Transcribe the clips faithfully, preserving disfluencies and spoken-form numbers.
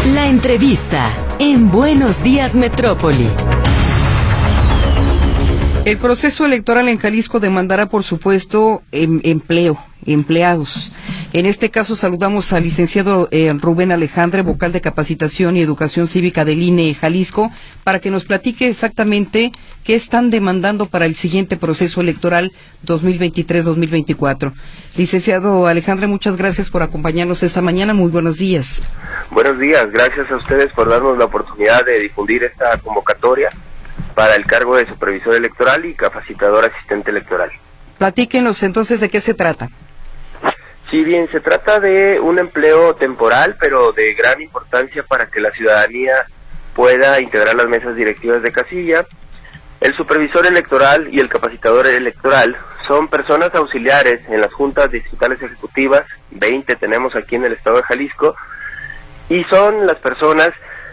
La entrevista en Buenos Días Metrópoli. El proceso electoral en Jalisco demandará, por supuesto, em, empleo, empleados. En este caso saludamos al licenciado eh, Rubén Alejandre, vocal de Capacitación y Educación Cívica del I N E Jalisco, para que nos platique exactamente qué están demandando para el siguiente proceso electoral dos mil veintitrés dos mil veinticuatro. Licenciado Alejandre, muchas gracias por acompañarnos esta mañana. Muy buenos días. Buenos días, gracias a ustedes por darnos la oportunidad de difundir esta convocatoria para el cargo de supervisor electoral y capacitador asistente electoral. Platíquenos entonces de qué se trata. Sí, bien, se trata de un empleo temporal, pero de gran importancia para que la ciudadanía pueda integrar las mesas directivas de casilla. El supervisor electoral y el capacitador electoral son personas auxiliares en las juntas distritales ejecutivas, veinte tenemos aquí en el estado de Jalisco, y son las personas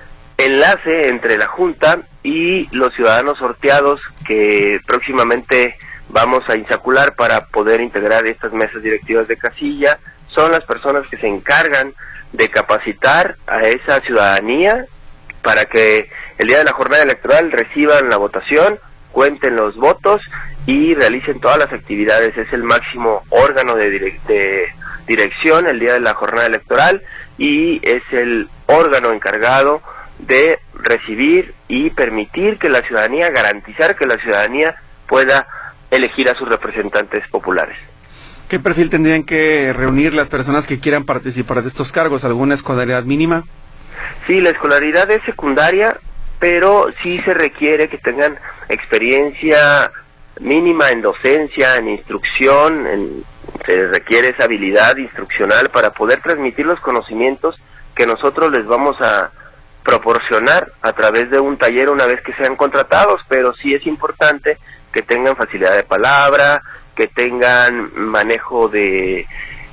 enlace entre la junta y los ciudadanos sorteados que próximamente vamos a insacular para poder integrar estas mesas directivas de casilla. Son las personas que se encargan de capacitar a esa ciudadanía para que el día de la jornada electoral reciban la votación, cuenten los votos y realicen todas las actividades. Es el máximo órgano de, direc- de dirección el día de la jornada electoral y es el órgano encargado de recibir y permitir que la ciudadanía, garantizar que la ciudadanía pueda elegir a sus representantes populares. ¿Qué perfil tendrían que reunir las personas que quieran participar de estos cargos? ¿Alguna escolaridad mínima? Sí, la escolaridad es secundaria, pero sí se requiere que tengan experiencia mínima en docencia, en instrucción, en, se requiere esa habilidad instruccional para poder transmitir los conocimientos que nosotros les vamos a proporcionar a través de un taller una vez que sean contratados, pero sí es importante que tengan facilidad de palabra, que tengan manejo de,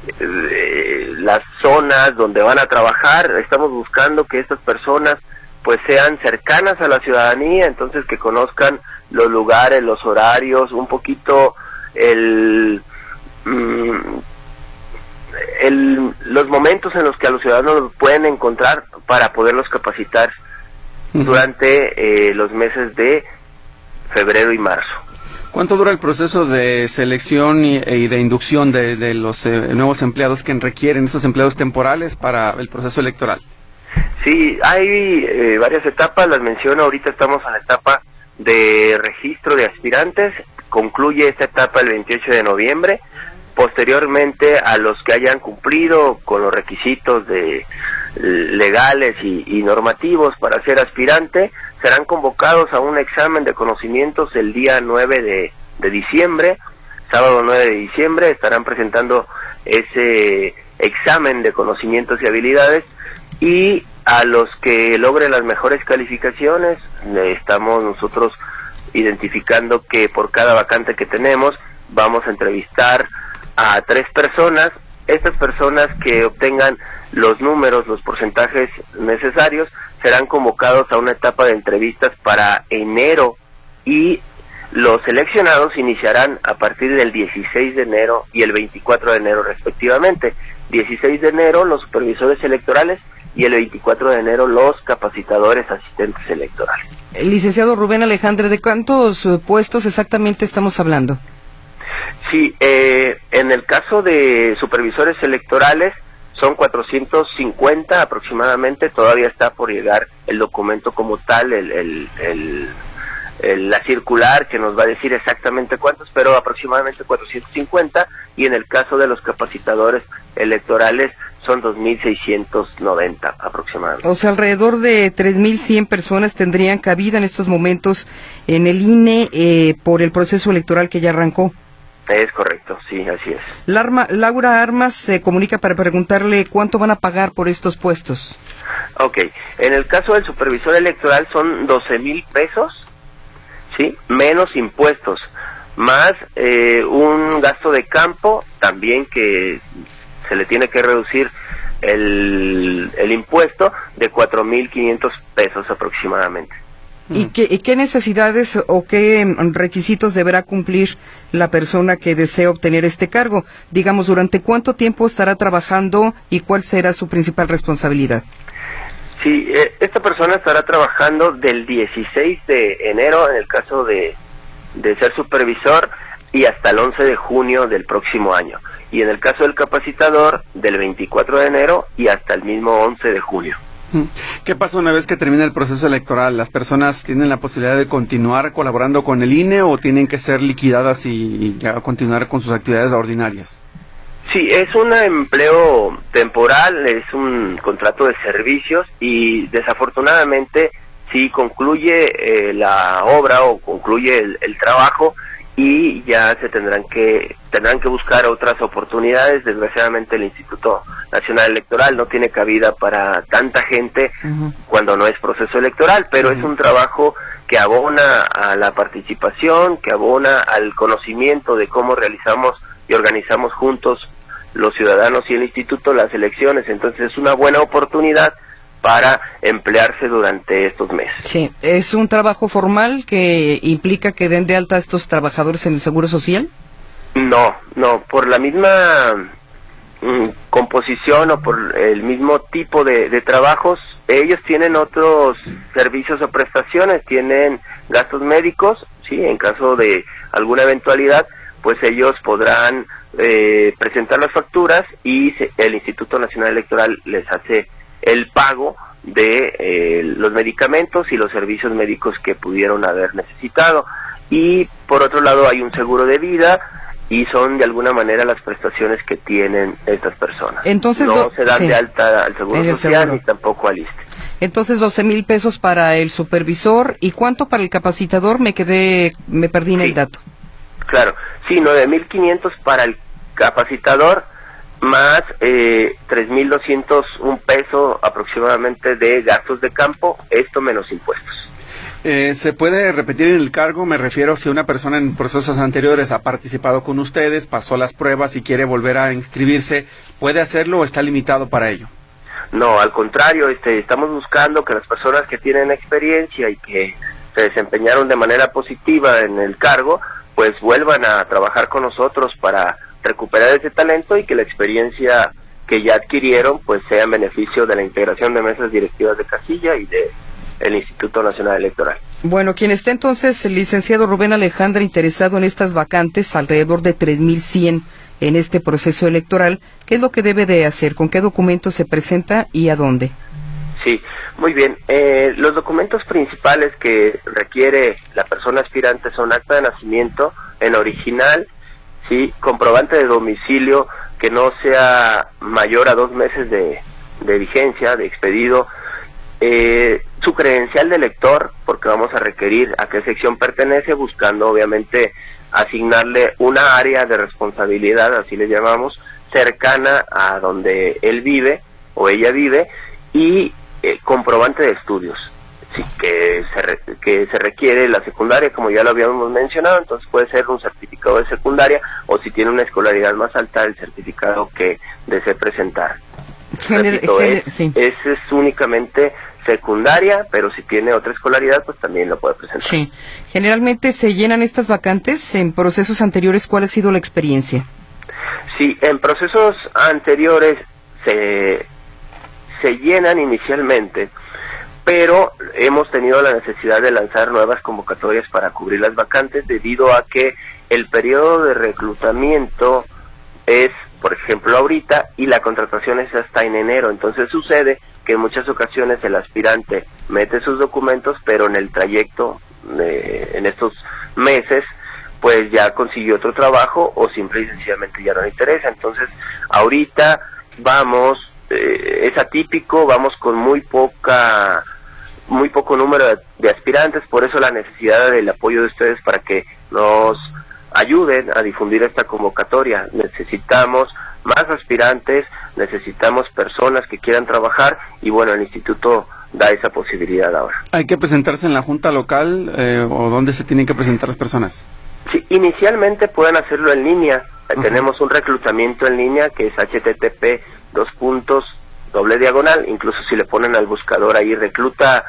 de las zonas donde van a trabajar. Estamos buscando que estas personas pues sean cercanas a la ciudadanía, entonces que conozcan los lugares, los horarios, un poquito el, mm, el los momentos en los que a los ciudadanos los pueden encontrar para poderlos capacitar uh-huh. durante eh, los meses de febrero y marzo. ¿Cuánto dura el proceso de selección y, y de inducción de, de los eh, nuevos empleados que requieren estos empleados temporales para el proceso electoral? Sí, hay eh, varias etapas, las menciono, ahorita estamos en la etapa de registro de aspirantes, concluye esta etapa el veintiocho de noviembre, posteriormente a los que hayan cumplido con los requisitos de legales y, y normativos para ser aspirante, serán convocados a un examen de conocimientos el día nueve de diciembre, sábado nueve de diciembre, estarán presentando ese examen de conocimientos y habilidades, y a los que logren las mejores calificaciones, estamos nosotros identificando que por cada vacante que tenemos, vamos a entrevistar a tres personas. Estas personas que obtengan los números, los porcentajes necesarios, serán convocados a una etapa de entrevistas para enero y los seleccionados iniciarán a partir del dieciséis de enero y el veinticuatro de enero respectivamente. dieciséis de enero los supervisores electorales y el veinticuatro de enero los capacitadores asistentes electorales. El licenciado Rubén Alejandre, ¿de cuántos uh, puestos exactamente estamos hablando? Sí, eh, en el caso de supervisores electorales son cuatrocientos cincuenta aproximadamente, todavía está por llegar el documento como tal, el, el, el, el, la circular que nos va a decir exactamente cuántos, pero aproximadamente cuatrocientos cincuenta, y en el caso de los capacitadores electorales son dos mil seiscientos noventa aproximadamente. O sea, alrededor de tres mil cien personas tendrían cabida en estos momentos en el I N E eh, por el proceso electoral que ya arrancó. Es correcto, sí, así es. Larma, Laura Armas se comunica para preguntarle cuánto van a pagar por estos puestos. Ok, en el caso del supervisor electoral son doce mil pesos, ¿sí? Menos impuestos, más eh, un gasto de campo también que se le tiene que reducir el, el impuesto de cuatro mil quinientos pesos aproximadamente. ¿Y qué, y qué necesidades o qué requisitos deberá cumplir la persona que desea obtener este cargo? Digamos, ¿durante cuánto tiempo estará trabajando y cuál será su principal responsabilidad? Sí, eh, esta persona estará trabajando del dieciséis de enero en el caso de, de ser supervisor y hasta el once de junio del próximo año. Y en el caso del capacitador, del veinticuatro de enero y hasta el mismo once de junio. ¿Qué pasa una vez que termina el proceso electoral? ¿Las personas tienen la posibilidad de continuar colaborando con el I N E o tienen que ser liquidadas y ya continuar con sus actividades ordinarias? Sí, es un empleo temporal, es un contrato de servicios y desafortunadamente si concluye eh, la obra o concluye el, el trabajo y ya se tendrán que tendrán que buscar otras oportunidades. Desgraciadamente el Instituto Nacional Electoral no tiene cabida para tanta gente uh-huh. cuando no es proceso electoral, pero uh-huh. es un trabajo que abona a la participación, que abona al conocimiento de cómo realizamos y organizamos juntos los ciudadanos y el instituto las elecciones. Entonces es una buena oportunidad para emplearse durante estos meses. Sí, ¿es un trabajo formal que implica que den de alta a estos trabajadores en el Seguro Social? No, no, por la misma mm, composición o por el mismo tipo de, de trabajos, ellos tienen otros servicios o prestaciones, tienen gastos médicos, sí, en caso de alguna eventualidad, pues ellos podrán eh, presentar las facturas y se, el Instituto Nacional Electoral les hace el pago de eh, los medicamentos y los servicios médicos que pudieron haber necesitado. Y por otro lado hay un seguro de vida y son de alguna manera las prestaciones que tienen estas personas. Entonces no do, se dan sí, de alta al Seguro Social seguro. Ni tampoco al I S S S T E. Entonces doce mil pesos para el supervisor. ¿Y cuánto para el capacitador? Me quedé, me perdí en sí, el dato. Claro, sí, nueve mil quinientos para el capacitador, más eh, tres mil doscientos un peso aproximadamente de gastos de campo, esto menos impuestos. Eh, ¿Se puede repetir en el cargo? Me refiero si una persona en procesos anteriores ha participado con ustedes, pasó las pruebas y quiere volver a inscribirse, ¿puede hacerlo o está limitado para ello? No, al contrario, este, estamos buscando que las personas que tienen experiencia y que se desempeñaron de manera positiva en el cargo, pues vuelvan a trabajar con nosotros para recuperar ese talento y que la experiencia que ya adquirieron pues sea en beneficio de la integración de mesas directivas de casilla y de el Instituto Nacional Electoral. Bueno, quien está entonces, el licenciado Rubén Alejandre, interesado en estas vacantes, alrededor de tres mil cien en este proceso electoral, ¿qué es lo que debe de hacer? ¿Con qué documentos se presenta y a dónde? Sí, muy bien. Eh, los documentos principales que requiere la persona aspirante son acta de nacimiento en original, sí, comprobante de domicilio que no sea mayor a dos meses de, de vigencia, de expedido, eh, su credencial de elector, porque vamos a requerir a qué sección pertenece, buscando obviamente asignarle una área de responsabilidad, así le llamamos, cercana a donde él vive o ella vive, y eh, comprobante de estudios, sí, que se re, que se requiere la secundaria, como ya lo habíamos mencionado. Entonces puede ser un certificado de secundaria o si tiene una escolaridad más alta, el certificado que desee presentar. Gener Repito, gener es, sí. es, es únicamente secundaria, pero si tiene otra escolaridad, pues también lo puede presentar. Sí. Generalmente se llenan estas vacantes. En procesos anteriores, ¿cuál ha sido la experiencia? Sí, en procesos anteriores se, se llenan inicialmente, pero hemos tenido la necesidad de lanzar nuevas convocatorias para cubrir las vacantes debido a que el periodo de reclutamiento es, por ejemplo, ahorita, y la contratación es hasta en enero. Entonces sucede que en muchas ocasiones el aspirante mete sus documentos, pero en el trayecto, de, en estos meses, pues ya consiguió otro trabajo o simple y sencillamente ya no le interesa. Entonces, ahorita vamos, eh, es atípico, vamos con muy poca, muy poco número de, de aspirantes, por eso la necesidad del apoyo de ustedes para que nos ayuden a difundir esta convocatoria. Necesitamos más aspirantes, necesitamos personas que quieran trabajar y bueno, el instituto da esa posibilidad ahora. ¿Hay que presentarse en la junta local eh, o dónde se tienen que presentar las personas? Sí, inicialmente pueden hacerlo en línea. Uh-huh. Tenemos un reclutamiento en línea que es H T T P dos puntos doble diagonal, incluso si le ponen al buscador ahí recluta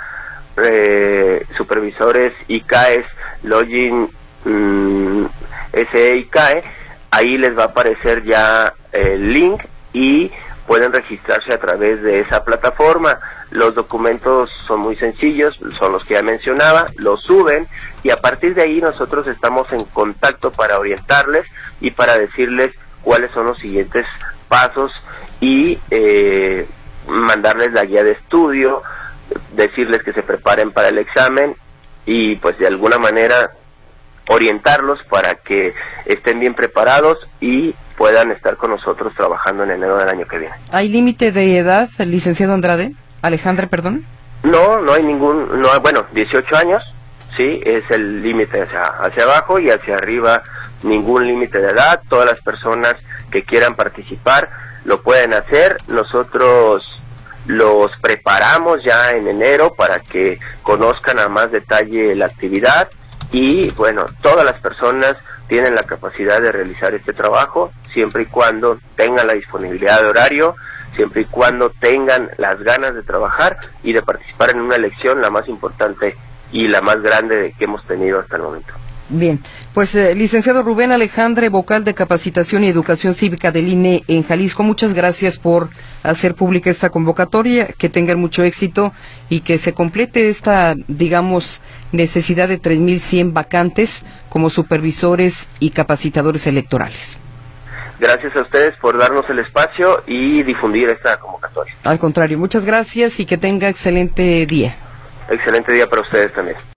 eh, supervisores I C A E S login mmm, S E I C A E, ahí les va a aparecer ya el link y pueden registrarse a través de esa plataforma. Los documentos son muy sencillos, son los que ya mencionaba, los suben y a partir de ahí nosotros estamos en contacto para orientarles y para decirles cuáles son los siguientes pasos y eh, mandarles la guía de estudio, decirles que se preparen para el examen y pues de alguna manera orientarlos para que estén bien preparados y puedan estar con nosotros trabajando en enero del año que viene. ¿Hay límite de edad, licenciado Andrade? Alejandra, perdón. No, no hay ningún, no, bueno, dieciocho años, sí, es el límite hacia, hacia abajo y hacia arriba ningún límite de edad. Todas las personas que quieran participar lo pueden hacer. Nosotros los preparamos ya en enero para que conozcan a más detalle la actividad y bueno, todas las personas tienen la capacidad de realizar este trabajo siempre y cuando tengan la disponibilidad de horario, siempre y cuando tengan las ganas de trabajar y de participar en una elección, la más importante y la más grande de que hemos tenido hasta el momento. Bien, pues eh, licenciado Rubén Alejandre, vocal de Capacitación y Educación Cívica del I N E en Jalisco, muchas gracias por hacer pública esta convocatoria, que tengan mucho éxito y que se complete esta, digamos, necesidad de tres mil cien vacantes como supervisores y capacitadores electorales. Gracias a ustedes por darnos el espacio y difundir esta convocatoria. Al contrario, muchas gracias y que tenga excelente día. Excelente día para ustedes también.